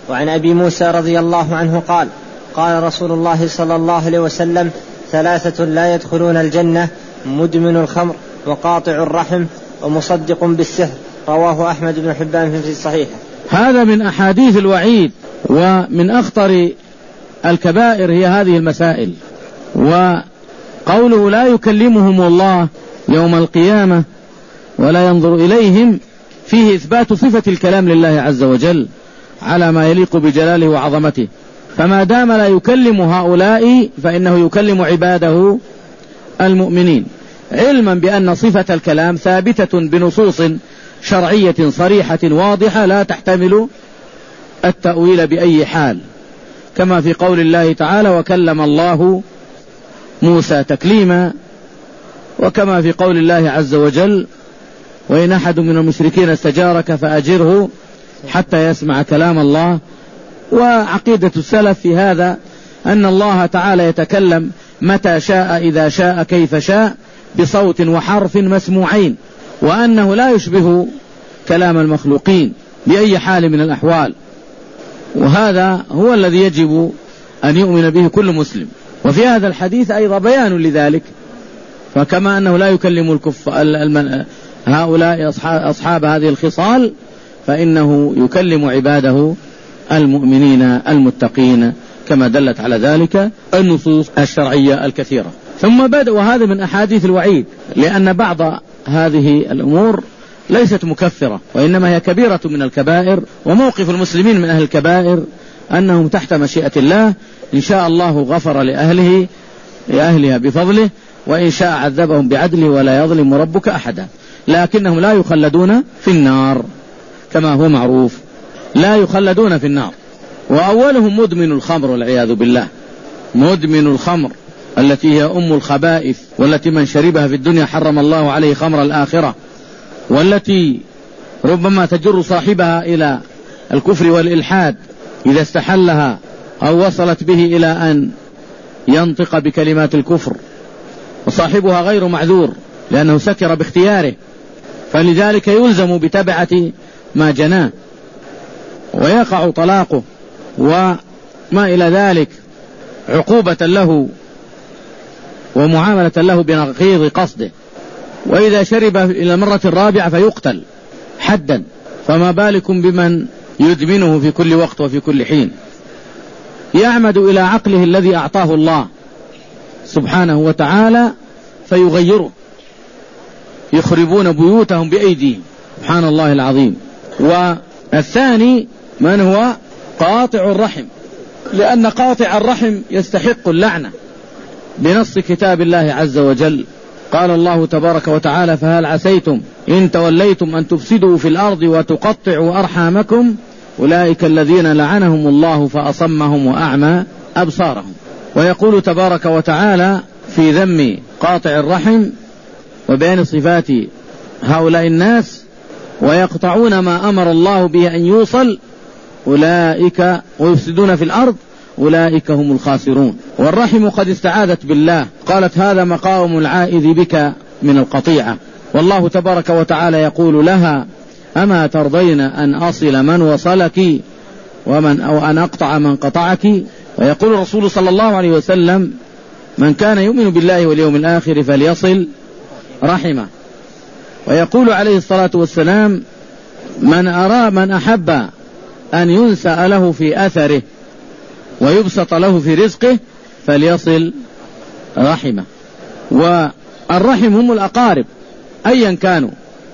وعن أبي موسى رضي الله عنه قال قال رسول الله صلى الله عليه وسلم 3 لا يدخلون الجنة: مدمن الخمر، وقاطع الرحم، ومصدق بالسحر. رواه أحمد بن حبان في صحيحه. هذا من أحاديث الوعيد، ومن أخطر الكبائر هي هذه المسائل. وقوله لا يكلمهم الله يوم القيامة ولا ينظر إليهم فيه إثبات صفة الكلام لله عز وجل على ما يليق بجلاله وعظمته، فما دام لا يكلم هؤلاء فإنه يكلم عباده المؤمنين، علما بأن صفة الكلام ثابتة بنصوص شرعية صريحة واضحة لا تحتمل التأويل بأي حال، كما في قول الله تعالى: وكلم الله موسى تكليما، وكما في قول الله عز وجل: وإن أحد من المشركين استجارك فأجره حتى يسمع كلام الله. وعقيدة السلف في هذا أن الله تعالى يتكلم متى شاء إذا شاء كيف شاء بصوت وحرف مسموعين، وأنه لا يشبه كلام المخلوقين بأي حال من الأحوال، وهذا هو الذي يجب أن يؤمن به كل مسلم. وفي هذا الحديث أيضا بيان لذلك، فكما أنه لا يكلم هؤلاء أصحاب هذه الخصال فإنه يكلم عباده المؤمنين المتقين، كما دلت على ذلك النصوص الشرعية الكثيرة. ثم بدأ، وهذا من أحاديث الوعيد، لأن بعض هذه الأمور ليست مكفرة وإنما هي كبيرة من الكبائر، وموقف المسلمين من أهل الكبائر أنهم تحت مشيئة الله، إن شاء الله غفر لأهلها بفضله، وإن شاء عذبهم بعدله ولا يظلم ربك أحدا، لكنهم لا يخلدون في النار كما هو معروف، لا يخلدون في النار. وأولهم مدمن الخمر والعياذ بالله، مدمن الخمر التي هي أم الخبائث، والتي من شربها في الدنيا حرم الله عليه خمر الآخرة، والتي ربما تجر صاحبها إلى الكفر والإلحاد إذا استحلها أو وصلت به إلى أن ينطق بكلمات الكفر، وصاحبها غير معذور لأنه سكر باختياره، فلذلك يلزم بتبعة ما جناه ويقع طلاقه وما إلى ذلك، عقوبة له ومعاملة له بنقيض قصده. وإذا شرب إلى المرة الرابعة فيقتل حدا، فما بالكم بمن يدمنه في كل وقت وفي كل حين، يعمد إلى عقله الذي أعطاه الله سبحانه وتعالى فيغيره، يخربون بيوتهم بأيديهم، سبحان الله العظيم. والثاني من هو قاطع الرحم، لأن قاطع الرحم يستحق اللعنة بنص كتاب الله عز وجل. قال الله تبارك وتعالى: فهل عسيتم إن توليتم أن تفسدوا في الأرض وتقطعوا أرحامكم أولئك الذين لعنهم الله فأصمهم وأعمى أبصارهم. ويقول تبارك وتعالى في ذم قاطع الرحم وبيان صفات هؤلاء الناس: ويقطعون ما أمر الله به أن يوصل أولئك ويفسدون في الأرض أولئك هم الخاسرون. والرحم قد استعاذت بالله، قالت: هذا مقام العائذ بك من القطيعة. والله تبارك وتعالى يقول لها: أما ترضين أن أصل من وصلك أو أن أقطع من قطعك. ويقول الرسول صلى الله عليه وسلم: من كان يؤمن بالله واليوم الآخر فليصل رحمه. ويقول عليه الصلاة والسلام: من أحب أن ينسأ له في أثره ويبسط له في رزقه فليصل رحمه. والرحم هم الأقارب أيا كانوا،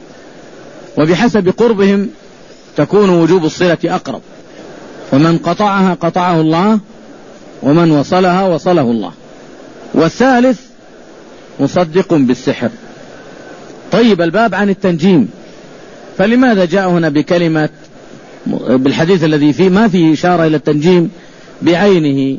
وبحسب قربهم تكون وجوب الصلة أقرب، فمن قطعها قطعه الله، ومن وصلها وصله الله. والثالث مصدق بالسحر. طيب، الباب عن التنجيم، فلماذا جاء هنا بكلمة بالحديث الذي فيه ما فيه إشارة إلى التنجيم بعينه؟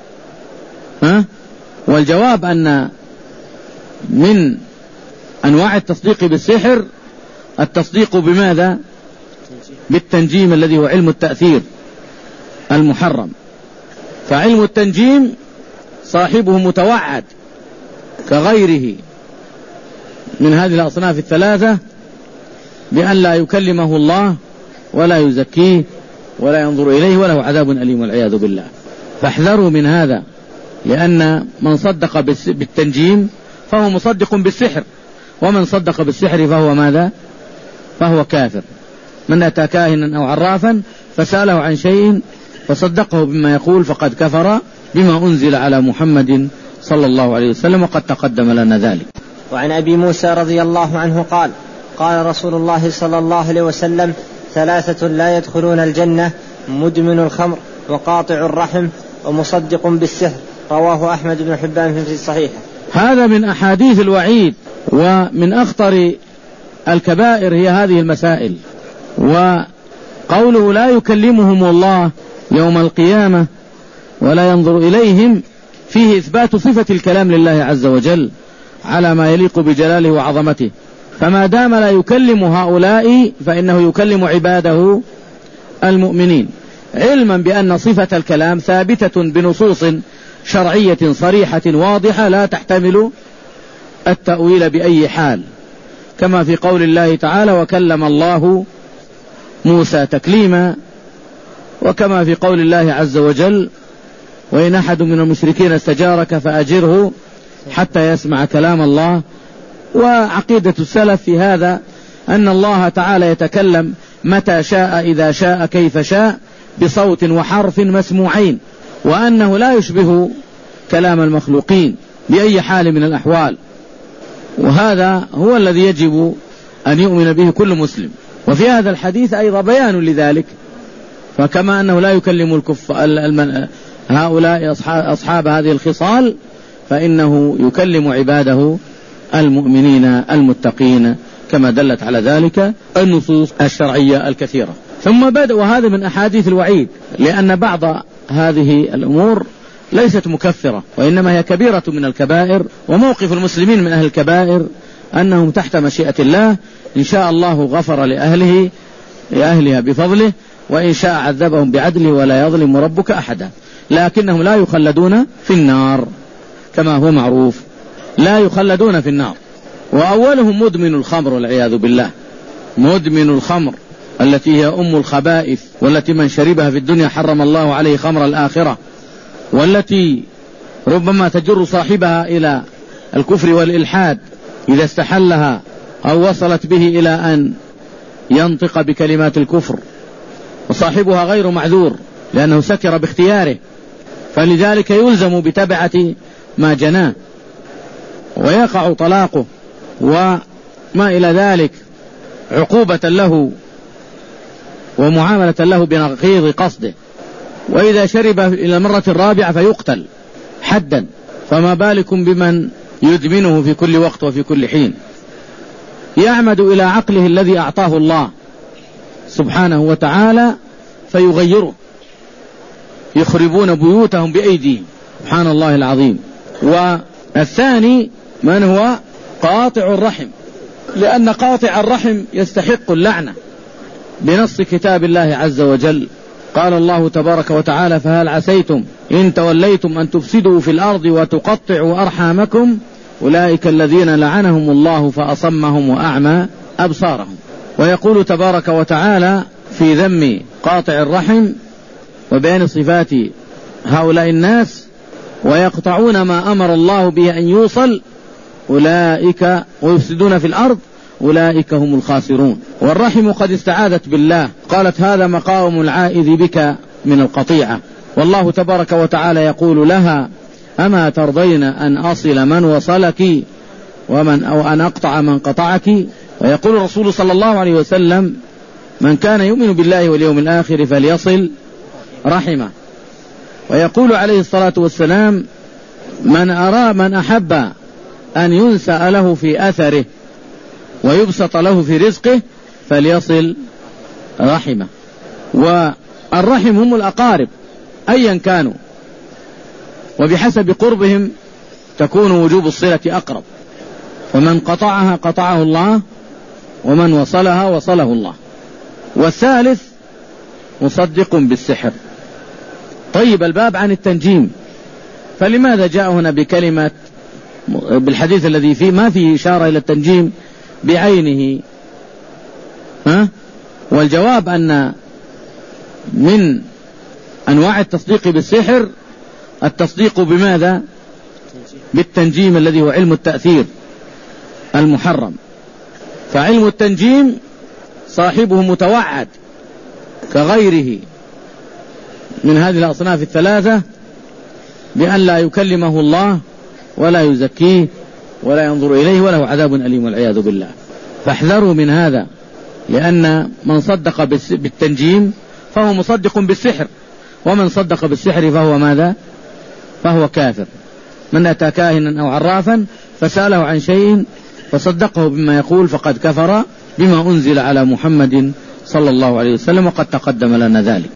والجواب أن من أنواع التصديق بالسحر التصديق بماذا؟ بالتنجيم الذي هو علم التأثير المحرم. فعلم التنجيم صاحبه متوعد كغيره من هذه الأصناف الثلاثة بأن لا يكلمه الله ولا يزكيه ولا ينظر إليه وله عذاب أليم والعياذ بالله. فاحذروا من هذا، لأن من صدق بالتنجيم فهو مصدق بالسحر، ومن صدق بالسحر فهو ماذا؟ فهو كافر. من أتى كاهنا أو عرافا فسأله عن شيء فصدقه بما يقول فقد كفر بما أنزل على محمد صلى الله عليه وسلم، وقد تقدم لنا ذلك. وعن أبي موسى رضي الله عنه قال: قال رسول الله صلى الله عليه وسلم: 3 لا يدخلون الجنة: مدمن الخمر، وقاطع الرحم، ومصدق بالسحر. رواه أحمد بن حبان في صحيحه. هذا من أحاديث الوعيد، ومن أخطر الكبائر هي هذه المسائل. وقوله لا يكلمهم الله يوم القيامة ولا ينظر إليهم فيه إثبات صفة الكلام لله عز وجل على ما يليق بجلاله وعظمته، فما دام لا يكلم هؤلاء فإنه يكلم عباده المؤمنين، علما بأن صفة الكلام ثابتة بنصوص شرعية صريحة واضحة لا تحتمل التأويل بأي حال، كما في قول الله تعالى: وكلم الله موسى تكليما، وكما في قول الله عز وجل: وإن أحد من المشركين استجارك فأجره حتى يسمع كلام الله. وعقيدة السلف في هذا أن الله تعالى يتكلم متى شاء إذا شاء كيف شاء بصوت وحرف مسموعين، وأنه لا يشبه كلام المخلوقين بأي حال من الأحوال، وهذا هو الذي يجب أن يؤمن به كل مسلم. وفي هذا الحديث أيضا بيان لذلك، فكما أنه لا يكلم هؤلاء أصحاب هذه الخصال فإنه يكلم عباده المؤمنين المتقين، كما دلت على ذلك النصوص الشرعية الكثيرة. ثم بدأ، وهذا من أحاديث الوعيد، لأن بعض هذه الأمور ليست مكفرة، وإنما هي كبيرة من الكبائر، وموقف المسلمين من أهل الكبائر أنهم تحت مشيئة الله، إن شاء الله غفر لأهلها بفضله، وإن شاء عذبهم بعدله ولا يظلم ربك أحدا، لكنهم لا يخلدون في النار كما هو معروف، لا يخلدون في النار. وأولهم مدمن الخمر والعياذ بالله، مدمن الخمر التي هي أم الخبائث، والتي من شربها في الدنيا حرم الله عليه خمر الآخرة، والتي ربما تجر صاحبها إلى الكفر والإلحاد إذا استحلها أو وصلت به إلى أن ينطق بكلمات الكفر، وصاحبها غير معذور لأنه سكر باختياره، فلذلك يلزم بتبعة ما جناه ويقع طلاقه وما إلى ذلك، عقوبة له ومعاملة له بنقيض قصده. وإذا شرب إلى المرة الرابعة فيقتل حدا، فما بالكم بمن يدمنه في كل وقت وفي كل حين. يعمد إلى عقله الذي أعطاه الله سبحانه وتعالى فيغيره، يخربون بيوتهم بأيديهم، سبحان الله العظيم. والثاني من هو قاطع الرحم، لأن قاطع الرحم يستحق اللعنة بنص كتاب الله عز وجل. قال الله تبارك وتعالى: فهل عسيتم إن توليتم أن تفسدوا في الأرض وتقطعوا أرحامكم أولئك الذين لعنهم الله فأصمهم وأعمى أبصارهم. ويقول تبارك وتعالى في ذم قاطع الرحم وبيان صفات هؤلاء الناس: ويقطعون ما أمر الله به أن يوصل أولئك ويفسدون في الأرض أولئك هم الخاسرون. والرحم قد استعاذت بالله، قالت: هذا مقام العائذ بك من القطيعة. والله تبارك وتعالى يقول لها: أما ترضين أن أصل من وصلك أو أن أقطع من قطعك. ويقول الرسول صلى الله عليه وسلم: من كان يؤمن بالله واليوم الآخر فليصل رحمه. ويقول عليه الصلاة والسلام: من أحب أن ينسأ له في أثره ويبسط له في رزقه فليصل رحمه. والرحم هم الأقارب أيا كانوا، وبحسب قربهم تكون وجوب الصلة أقرب، فمن قطعها قطعه الله، ومن وصلها وصله الله. والثالث مصدق بالسحر. طيب، الباب عن التنجيم، فلماذا جاء هنا بكلمة بالحديث الذي فيه ما فيه إشارة إلى التنجيم بعينه؟ والجواب أن من أنواع التصديق بالسحر التصديق بماذا؟ بالتنجيم الذي هو علم التأثير المحرم. فعلم التنجيم صاحبه متوعد كغيره من هذه الأصناف الثلاثة بأن لا يكلمه الله ولا يزكيه ولا ينظر إليه وله عذاب أليم والعياذ بالله. فاحذروا من هذا، لأن من صدق بالتنجيم فهو مصدق بالسحر، ومن صدق بالسحر فهو ماذا؟ فهو كافر. من أتى كاهنا أو عرافا فسأله عن شيء فصدقه بما يقول فقد كفر بما أنزل على محمد صلى الله عليه وسلم، وقد تقدم لنا ذلك.